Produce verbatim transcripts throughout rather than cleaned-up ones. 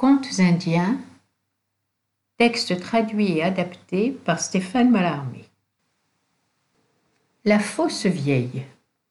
Contes indiens, texte traduit et adapté par Stéphane Mallarmé. La fausse vieille.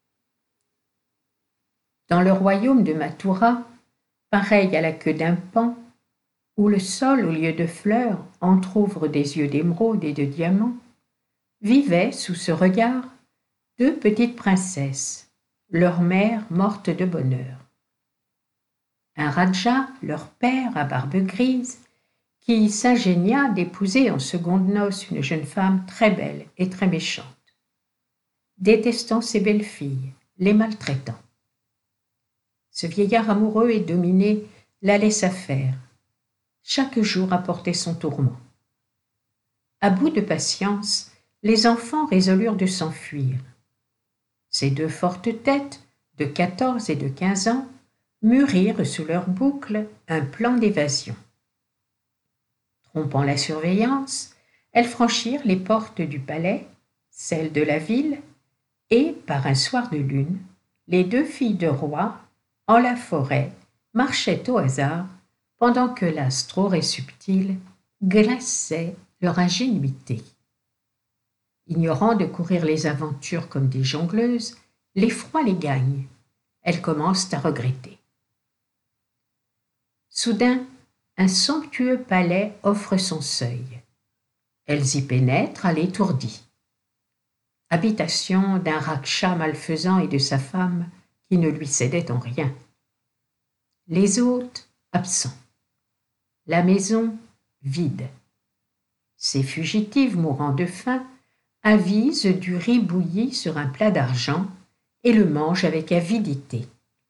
Dans le royaume de Mathura, pareil à la queue d'un paon, où le sol, au lieu de fleurs, entr'ouvre des yeux d'émeraude et de diamants, vivaient, sous ce regard, deux petites princesses, leur mère morte de bonheur. Un raja, leur père, à barbe grise, qui s'ingénia d'épouser en secondes noces une jeune femme très belle et très méchante, détestant ses belles filles, les maltraitant. Ce vieillard amoureux et dominé la laissa faire. Chaque jour apportait son tourment. À bout de patience, les enfants résolurent de s'enfuir. Ces deux fortes têtes, de quatorze et de quinze ans, mûrirent sous leur boucle un plan d'évasion. Trompant la surveillance, elles franchirent les portes du palais, celles de la ville, et, par un soir de lune, les deux filles de roi, en la forêt, marchaient au hasard, pendant que l'astre auré et subtil glaçait leur ingénuité. Ignorant de courir les aventures comme des jongleuses, l'effroi les gagne. Elles commencent à regretter. Soudain, un somptueux palais offre son seuil. Elles y pénètrent à l'étourdi. Habitation d'un raksha malfaisant et de sa femme qui ne lui cédait en rien. Les hôtes absents. La maison vide. Ces fugitives mourant de faim avisent du riz bouilli sur un plat d'argent et le mangent avec avidité.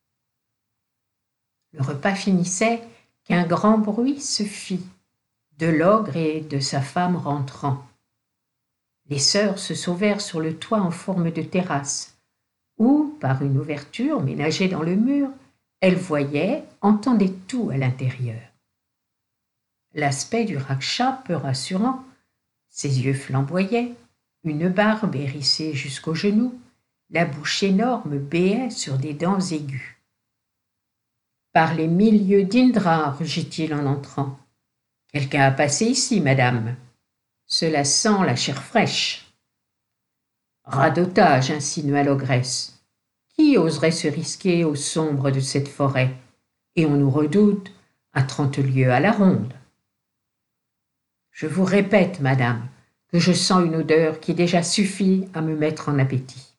Le repas finissait qu'un grand bruit se fit, de l'ogre et de sa femme rentrant. Les sœurs se sauvèrent sur le toit en forme de terrasse, où, par une ouverture ménagée dans le mur, elles voyaient, entendaient tout à l'intérieur. L'aspect du raksha peu rassurant, ses yeux flamboyaient, une barbe hérissée jusqu'aux genoux, la bouche énorme béait sur des dents aiguës. Par les mille yeux d'Indra, rugit-il en entrant. Quelqu'un a passé ici, madame. Cela sent la chair fraîche. Radotage, insinua l'ogresse. Qui oserait se risquer au sombre de cette forêt? Et on nous redoute à trente lieues à la ronde. Je vous répète, madame, que je sens une odeur qui déjà suffit à me mettre en appétit.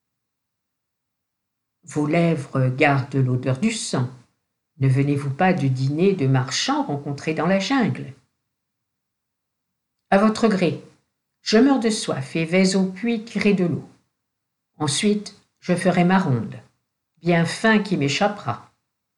Vos lèvres gardent l'odeur du sang. Ne venez-vous pas du dîner de marchands rencontrés dans la jungle? À votre gré, je meurs de soif et vais au puits tirer de l'eau. Ensuite, je ferai ma ronde, bien fin qui m'échappera.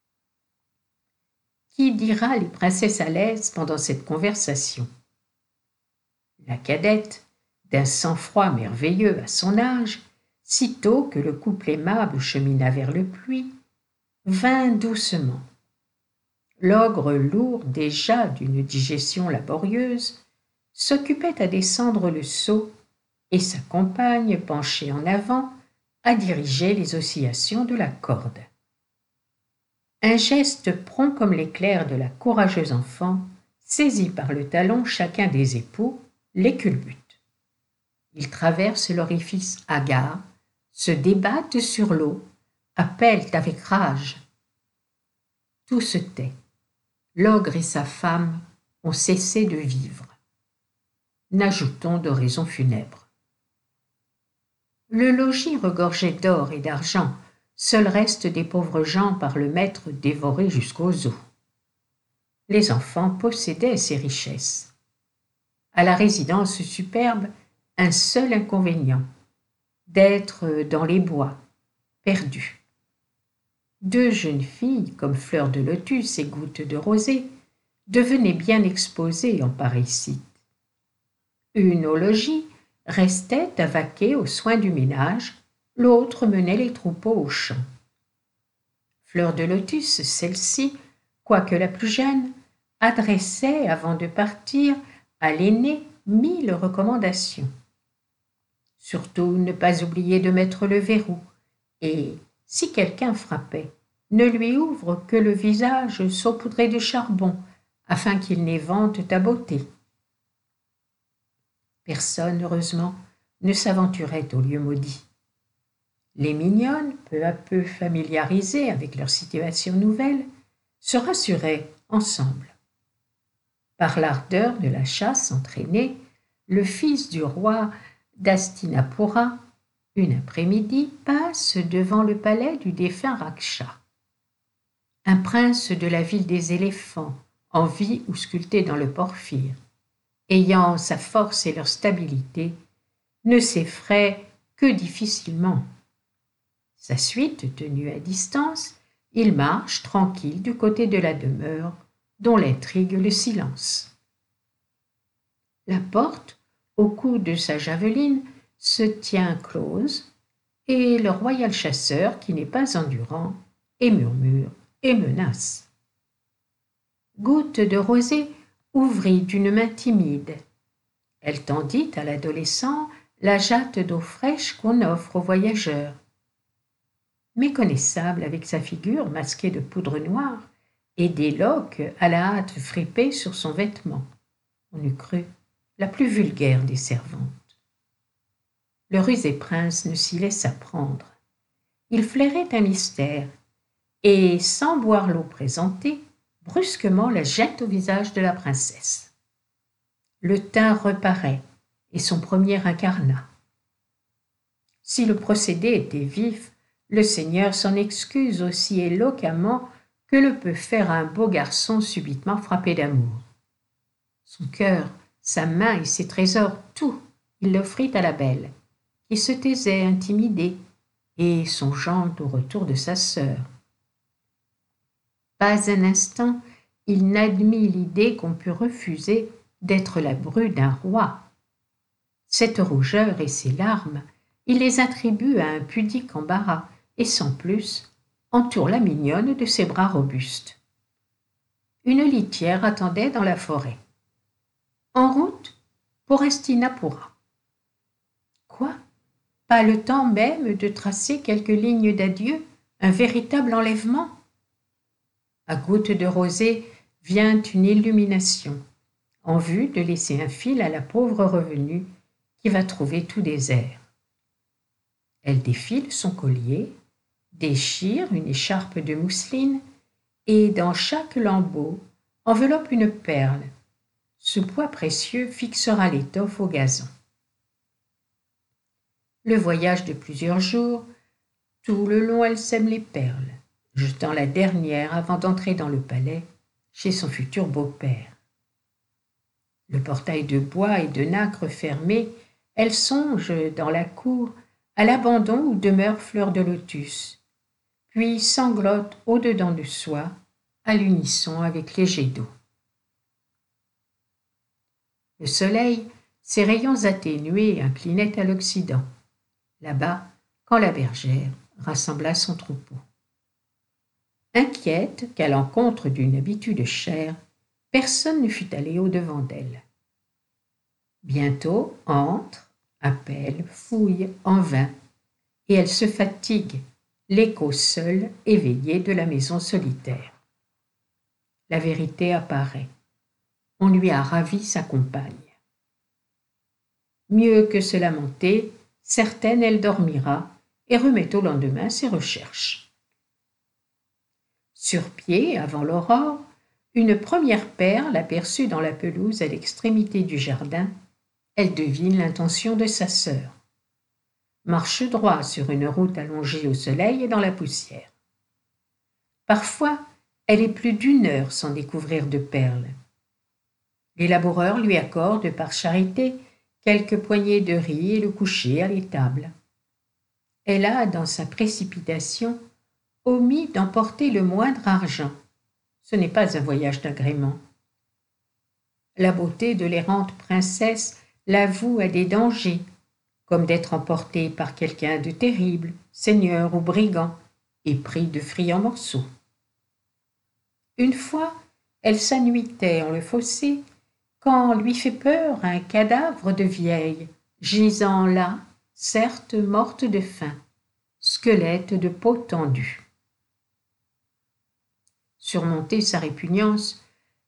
Qui dira les princesses à l'aise pendant cette conversation? La cadette, d'un sang-froid merveilleux à son âge, sitôt que le couple aimable chemina vers le puits, vint doucement. L'ogre, lourd déjà d'une digestion laborieuse, s'occupait à descendre le seau et sa compagne, penchée en avant, à diriger les oscillations de la corde. Un geste prompt comme l'éclair de la courageuse enfant saisit par le talon chacun des époux, les culbute. Ils traversent l'orifice hagard, se débattent sur l'eau, appellent avec rage. Tout se tait. L'ogre et sa femme ont cessé de vivre. N'ajoutons d'oraison funèbre. Le logis regorgeait d'or et d'argent, seul reste des pauvres gens par le maître dévorés jusqu'aux os. Les enfants possédaient ces richesses. À la résidence superbe, un seul inconvénient, d'être dans les bois, perdus. Deux jeunes filles, comme Fleur de Lotus et Goutte de Rosée, devenaient bien exposées en pareil site. Une au logis restait à vaquer aux soins du ménage, l'autre menait les troupeaux au champ. Fleur de Lotus, celle-ci, quoique la plus jeune, adressait, avant de partir, à l'aînée mille recommandations. Surtout ne pas oublier de mettre le verrou, et, si quelqu'un frappait, ne lui ouvre que le visage saupoudré de charbon, afin qu'ils n'éventent ta beauté. Personne, heureusement, ne s'aventurait au lieu maudit. Les mignonnes, peu à peu familiarisées avec leur situation nouvelle, se rassuraient ensemble. Par l'ardeur de la chasse entraînée, le fils du roi d'Hastinapura, une après-midi, passe devant le palais du défunt Raksha. Un prince de la ville des éléphants, en vie ou sculpté dans le porphyre, ayant sa force et leur stabilité, ne s'effraie que difficilement. Sa suite tenue à distance, il marche tranquille du côté de la demeure, dont l'intrigue le silence. La porte, au cou de sa javeline, se tient close, et le royal chasseur, qui n'est pas endurant, et murmure et menace. Goutte de Rosée ouvrit d'une main timide. Elle tendit à l'adolescent la jatte d'eau fraîche qu'on offre aux voyageurs. Méconnaissable avec sa figure masquée de poudre noire et des loques à la hâte fripées sur son vêtement, on eût cru la plus vulgaire des servantes. Le rusé prince ne s'y laissa prendre. Il flairait un mystère, et, sans boire l'eau présentée, brusquement la jette au visage de la princesse. Le teint reparaît, et son premier incarnat. Si le procédé était vif, le seigneur s'en excuse aussi éloquemment que le peut faire un beau garçon subitement frappé d'amour. Son cœur, sa main et ses trésors, tout, il l'offrit à la belle, qui se taisait intimidée et songeant au retour de sa sœur. Pas un instant, il n'admit l'idée qu'on pût refuser d'être la bru d'un roi. Cette rougeur et ces larmes, il les attribue à un pudique embarras et sans plus, entoure la mignonne de ses bras robustes. Une litière attendait dans la forêt. En route pour Hastinapura. Quoi? Pas le temps même de tracer quelques lignes d'adieu, un véritable enlèvement? À Goutte de Rosée vient une illumination, en vue de laisser un fil à la pauvre revenue qui va trouver tout désert. Elle défile son collier, déchire une écharpe de mousseline et dans chaque lambeau enveloppe une perle. Ce poids précieux fixera l'étoffe au gazon. Le voyage de plusieurs jours, tout le long elle sème les perles, jetant la dernière avant d'entrer dans le palais chez son futur beau-père. Le portail de bois et de nacre fermé, elle songe dans la cour à l'abandon où demeure Fleur de Lotus, puis sanglote au-dedans de soi, à l'unisson avec les jets d'eau. Le soleil, ses rayons atténués, inclinait à l'Occident, là-bas, quand la bergère rassembla son troupeau. Inquiète qu'à l'encontre d'une habitude chère, personne ne fût allé au-devant d'elle. Bientôt entre, appelle, fouille en vain, et elle se fatigue, l'écho seul éveillé de la maison solitaire. La vérité apparaît. On lui a ravi sa compagne. Mieux que se lamenter, certaine elle dormira et remet au lendemain ses recherches. Sur pied, avant l'aurore, une première perle aperçue dans la pelouse à l'extrémité du jardin, elle devine l'intention de sa sœur. Marche droit sur une route allongée au soleil et dans la poussière. Parfois, elle est plus d'une heure sans découvrir de perles. Les laboureurs lui accordent par charité quelques poignées de riz et le coucher à l'étable. Elle a, dans sa précipitation, omis d'emporter le moindre argent. Ce n'est pas un voyage d'agrément. La beauté de l'errante princesse l'avoue à des dangers, comme d'être emportée par quelqu'un de terrible, seigneur ou brigand, et pris de friands morceaux. Une fois, elle s'ennuitait en le fossé, quand lui fait peur un cadavre de vieille, gisant là, certes morte de faim, squelette de peau tendue. Surmonter sa répugnance,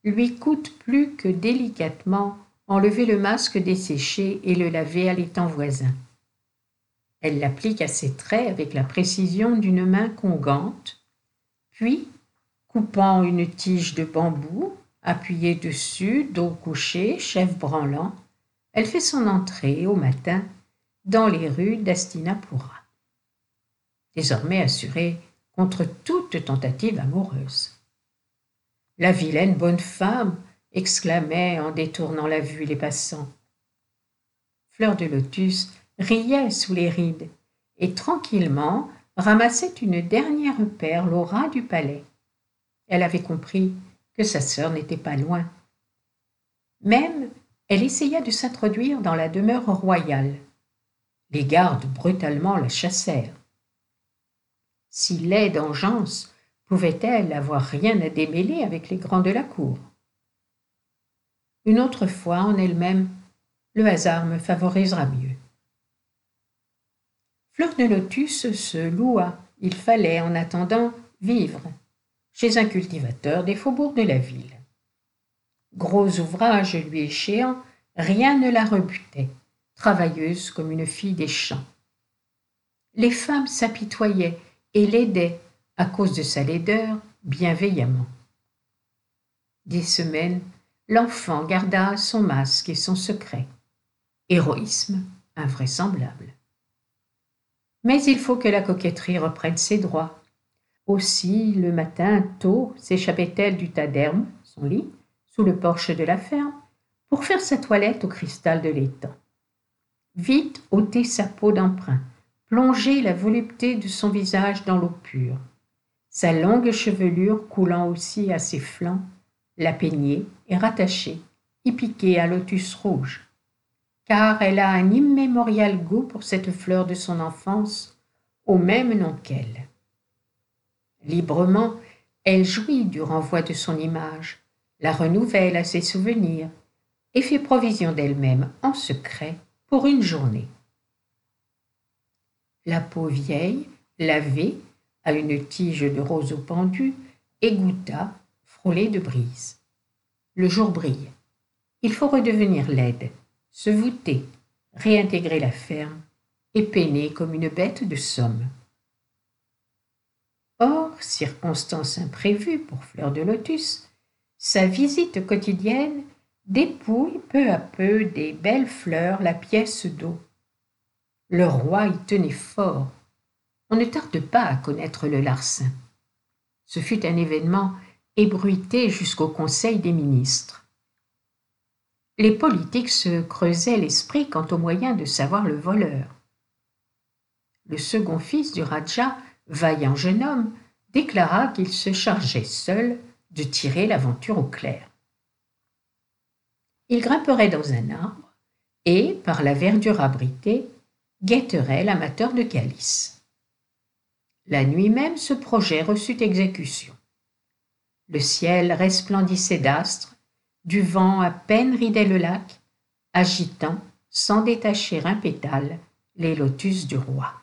lui coûte plus que délicatement enlever le masque desséché et le laver à l'étang voisin. Elle l'applique à ses traits avec la précision d'une main congante, puis, coupant une tige de bambou, appuyée dessus, dos couché, chef branlant, elle fait son entrée au matin dans les rues d'Hastinapura, désormais assurée contre toute tentative amoureuse. La vilaine bonne femme, exclamaient en détournant la vue les passants. Fleur de Lotus riait sous les rides et tranquillement ramassait une dernière perle au ras du palais. Elle avait compris que sa sœur n'était pas loin. Même, elle essaya de s'introduire dans la demeure royale. Les gardes brutalement la chassèrent. Si laide engeance pouvait-elle avoir rien à démêler avec les grands de la cour? Une autre fois, en elle-même, le hasard me favorisera mieux. Fleur de Lotus se loua. Il fallait, en attendant, vivre chez un cultivateur des faubourgs de la ville. Gros ouvrage lui échéant, rien ne la rebutait, travailleuse comme une fille des champs. Les femmes s'apitoyaient et l'aidaient, à cause de sa laideur, bienveillamment. Des semaines, l'enfant garda son masque et son secret. Héroïsme invraisemblable. Mais il faut que la coquetterie reprenne ses droits. Aussi, le matin, tôt, s'échappait-elle du tas d'herbes, son lit, sous le porche de la ferme, pour faire sa toilette au cristal de l'étang. Vite ôter sa peau d'emprunt, plonger la volupté de son visage dans l'eau pure. Sa longue chevelure coulant aussi à ses flancs, la peigner et rattacher, y piquer à lotus rouge. Car elle a un immémorial goût pour cette fleur de son enfance, au même nom qu'elle. Librement, elle jouit du renvoi de son image, la renouvelle à ses souvenirs et fait provision d'elle-même en secret pour une journée. La peau vieille, lavée, à une tige de roseau pendu, égoutta, frôlée de brise. Le jour brille. Il faut redevenir laide, se voûter, réintégrer la ferme et peiner comme une bête de somme. Or, circonstance imprévue pour Fleur de Lotus, sa visite quotidienne dépouille peu à peu des belles fleurs la pièce d'eau. Le roi y tenait fort. On ne tarde pas à connaître le larcin. Ce fut un événement ébruité jusqu'au Conseil des ministres. Les politiques se creusaient l'esprit quant au moyen de savoir le voleur. Le second fils du Raja, vaillant jeune homme, déclara qu'il se chargeait seul de tirer l'aventure au clair. Il grimperait dans un arbre et, par la verdure abritée, guetterait l'amateur de calice. La nuit même, ce projet reçut exécution. Le ciel resplendissait d'astres, du vent à peine ridait le lac, agitant, sans détacher un pétale, les lotus du roi.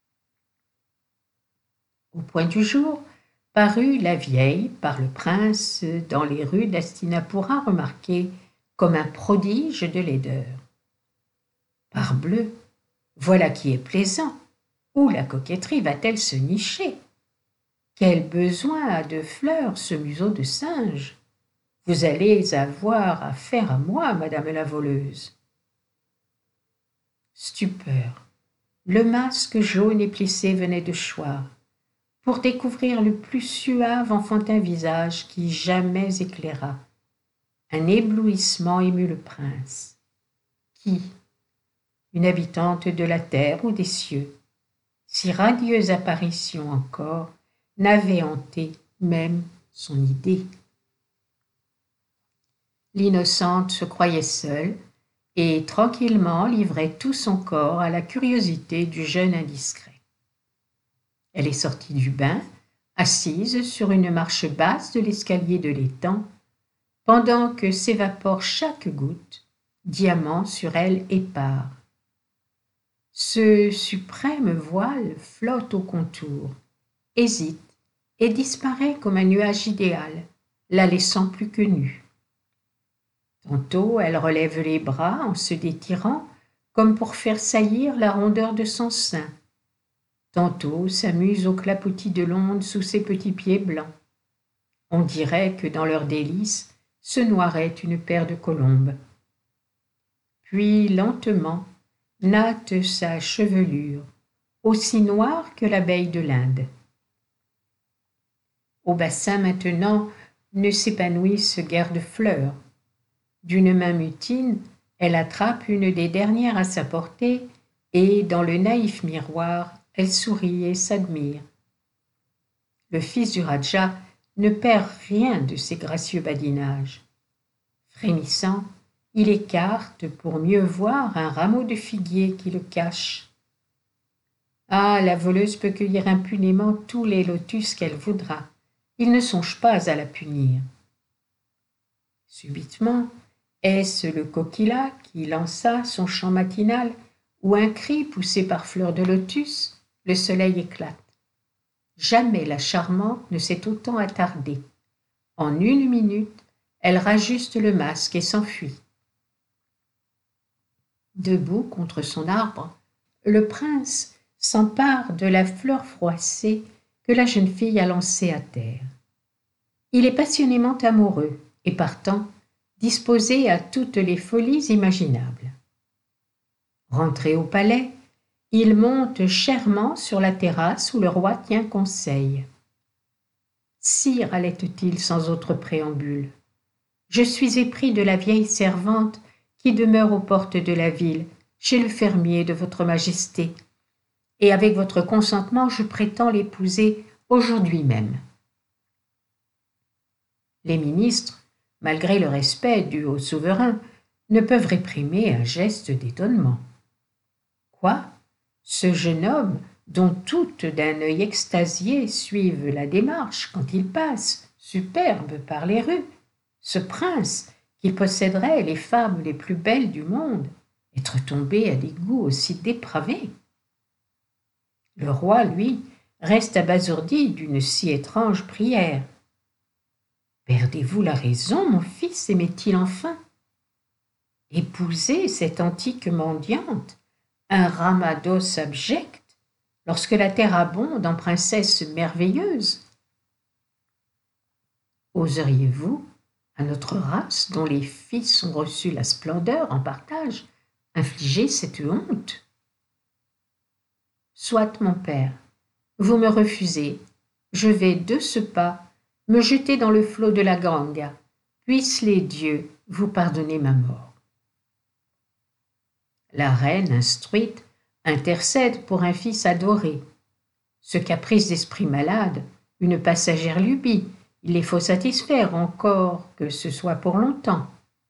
Au point du jour, parut la vieille par le prince dans les rues d'Hastinapura remarquée comme un prodige de laideur. Parbleu, voilà qui est plaisant. Où la coquetterie va-t-elle se nicher? Quel besoin a de fleurs ce museau de singe? Vous allez avoir affaire à moi, madame la voleuse. Stupeur. Le masque jaune et plissé venait de choir, pour découvrir le plus suave enfantin visage qui jamais éclaira. Un éblouissement émut le prince. Qui? Une habitante de la terre ou des cieux, si radieuse apparition encore, n'avait hanté même son idée. L'innocente se croyait seule et tranquillement livrait tout son corps à la curiosité du jeune indiscret. Elle est sortie du bain, assise sur une marche basse de l'escalier de l'étang, pendant que s'évapore chaque goutte, diamant sur elle épars. Ce suprême voile flotte au contour, hésite et disparaît comme un nuage idéal, la laissant plus que nue. Tantôt elle relève les bras en se détirant, comme pour faire saillir la rondeur de son sein. Tantôt s'amuse au clapotis de l'onde sous ses petits pieds blancs. On dirait que dans leurs délices se noirait une paire de colombes. Puis lentement natte sa chevelure, aussi noire que l'abeille de l'Inde. Au bassin maintenant ne s'épanouissent guère de fleurs. D'une main mutine, elle attrape une des dernières à sa portée et, dans le naïf miroir, elle sourit et s'admire. Le fils du Raja ne perd rien de ses gracieux badinages. Frémissant, il écarte pour mieux voir un rameau de figuier qui le cache. Ah, la voleuse peut cueillir impunément tous les lotus qu'elle voudra. Il ne songe pas à la punir. Subitement, est-ce le coquilla qui lança son chant matinal ou un cri poussé par Fleur de Lotus? Le soleil éclate. Jamais la charmante ne s'est autant attardée. En une minute, elle rajuste le masque et s'enfuit. Debout contre son arbre, le prince s'empare de la fleur froissée que la jeune fille a lancée à terre. Il est passionnément amoureux et partant disposé à toutes les folies imaginables. Rentré au palais, il monte chèrement sur la terrasse où le roi tient conseil. « Sire, halète-t-il sans autre préambule, je suis épris de la vieille servante qui demeure aux portes de la ville, chez le fermier de votre majesté, et avec votre consentement je prétends l'épouser aujourd'hui même. » Les ministres, malgré le respect dû au souverain, ne peuvent réprimer un geste d'étonnement. Quoi? Ce jeune homme, dont toutes d'un œil extasié suivent la démarche quand il passe, superbe par les rues, ce prince qui posséderait les femmes les plus belles du monde, être tombé à des goûts aussi dépravés? Le roi, lui, reste abasourdi d'une si étrange prière. Perdez-vous la raison, mon fils, aimait-il enfin? Épouser cette antique mendiante, un ramados abject, lorsque la terre abonde en princesses merveilleuses? Oseriez-vous, à notre race, dont les fils ont reçu la splendeur en partage, infliger cette honte? Soit, mon père, vous me refusez, je vais de ce pas me jeter dans le flot de la Ganga, puissent les dieux vous pardonner ma mort. La reine, instruite, intercède pour un fils adoré. Ce caprice d'esprit malade, une passagère lubie, il les faut satisfaire encore que ce soit pour longtemps.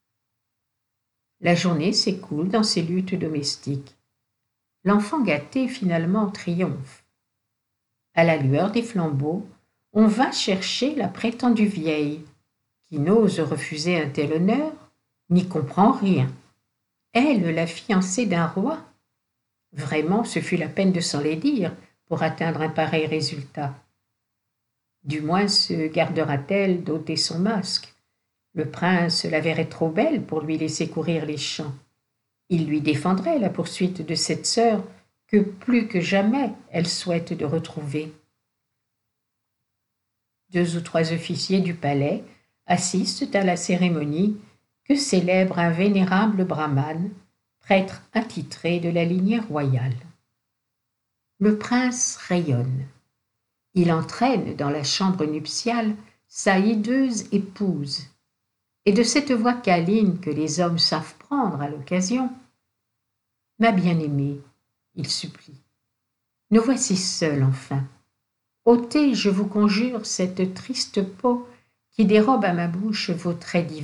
La journée s'écoule dans ces luttes domestiques. L'enfant gâté finalement triomphe. À la lueur des flambeaux, on va chercher la prétendue vieille, qui n'ose refuser un tel honneur, n'y comprend rien. Elle, la fiancée d'un roi? Vraiment, ce fut la peine de s'en les dire pour atteindre un pareil résultat. Du moins se gardera-t-elle d'ôter son masque. Le prince la verrait trop belle pour lui laisser courir les champs. Il lui défendrait la poursuite de cette sœur que plus que jamais elle souhaite de retrouver. Deux ou trois officiers du palais assistent à la cérémonie que célèbre un vénérable brahmane, prêtre attitré de la lignée royale. Le prince rayonne. Il entraîne dans la chambre nuptiale sa hideuse épouse, et de cette voix câline que les hommes savent prendre à l'occasion. « Ma bien-aimée, il supplie, nous voici seuls enfin. Ôtez, je vous conjure, cette triste peau qui dérobe à ma bouche vos traits divins. »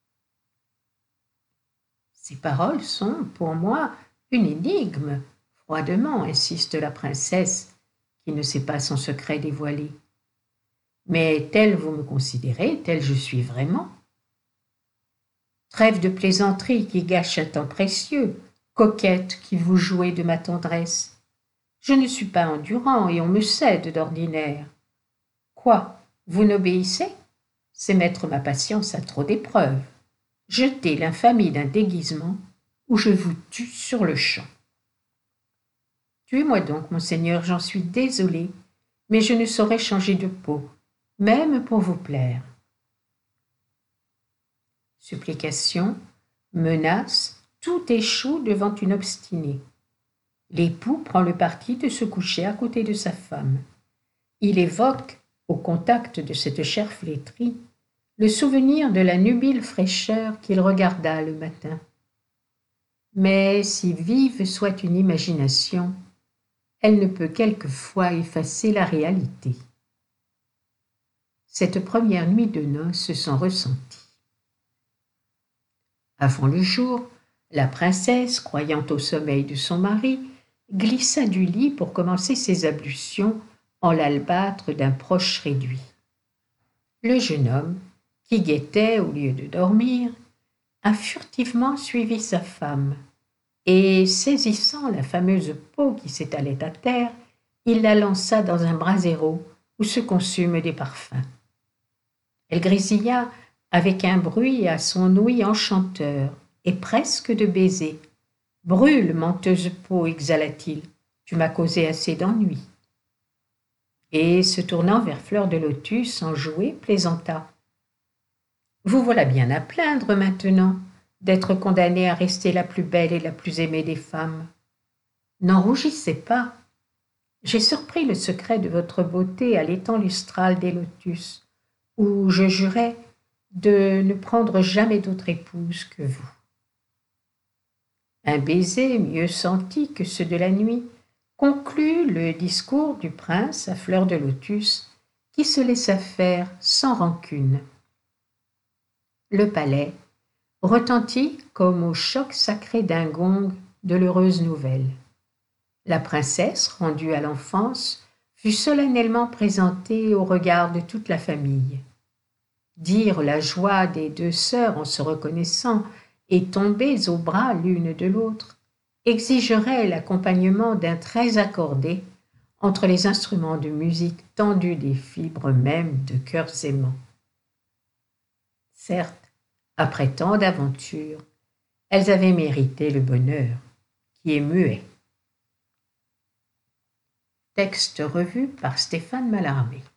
Ces paroles sont, pour moi, une énigme, froidement insiste la princesse, qui ne sait pas son secret dévoilé. Mais tel vous me considérez, tel je suis vraiment. Trêve de plaisanterie qui gâche un temps précieux, coquette qui vous jouez de ma tendresse. Je ne suis pas endurant et on me cède d'ordinaire. Quoi, vous n'obéissez? C'est mettre ma patience à trop d'épreuves. jetez l'infamie d'un déguisement ou je vous tue sur le champ. Tuez-moi donc, monseigneur, j'en suis désolée, mais je ne saurais changer de peau, même pour vous plaire. Supplication, menace, tout échoue devant une obstinée. L'époux prend le parti de se coucher à côté de sa femme. Il évoque, au contact de cette chair flétrie, le souvenir de la nubile fraîcheur qu'il regarda le matin. Mais si vive soit une imagination, elle ne peut quelquefois effacer la réalité. Cette première nuit de noces se sent ressentie. Avant le jour, la princesse, croyant au sommeil de son mari, glissa du lit pour commencer ses ablutions en l'albâtre d'un proche réduit. Le jeune homme, qui guettait au lieu de dormir, a furtivement suivi sa femme, et saisissant la fameuse peau qui s'étalait à terre, il la lança dans un brasero où se consument des parfums. Elle grésilla avec un bruit à son ouïe enchanteur, et presque de baisers. « Brûle, menteuse peau, exhala-t-il, tu m'as causé assez d'ennui. » Et, se tournant vers Fleur de Lotus, enjouée, plaisanta. « Vous voilà bien à plaindre maintenant d'être condamnée à rester la plus belle et la plus aimée des femmes. N'en rougissez pas. J'ai surpris le secret de votre beauté à l'étang lustral des lotus, où je jurais de ne prendre jamais d'autre épouse que vous. » Un baiser mieux senti que ceux de la nuit conclut le discours du prince à Fleur de Lotus, qui se laissa faire sans rancune. Le palais retentit comme au choc sacré d'un gong de l'heureuse nouvelle. La princesse, rendue à l'enfance, fut solennellement présentée au regard de toute la famille. Dire la joie des deux sœurs en se reconnaissant et tombées aux bras l'une de l'autre exigerait l'accompagnement d'un très accordé entre les instruments de musique tendus des fibres mêmes de cœurs aimants. Certes, après tant d'aventures, elles avaient mérité le bonheur, qui est muet. Texte revu par Stéphane Mallarmé.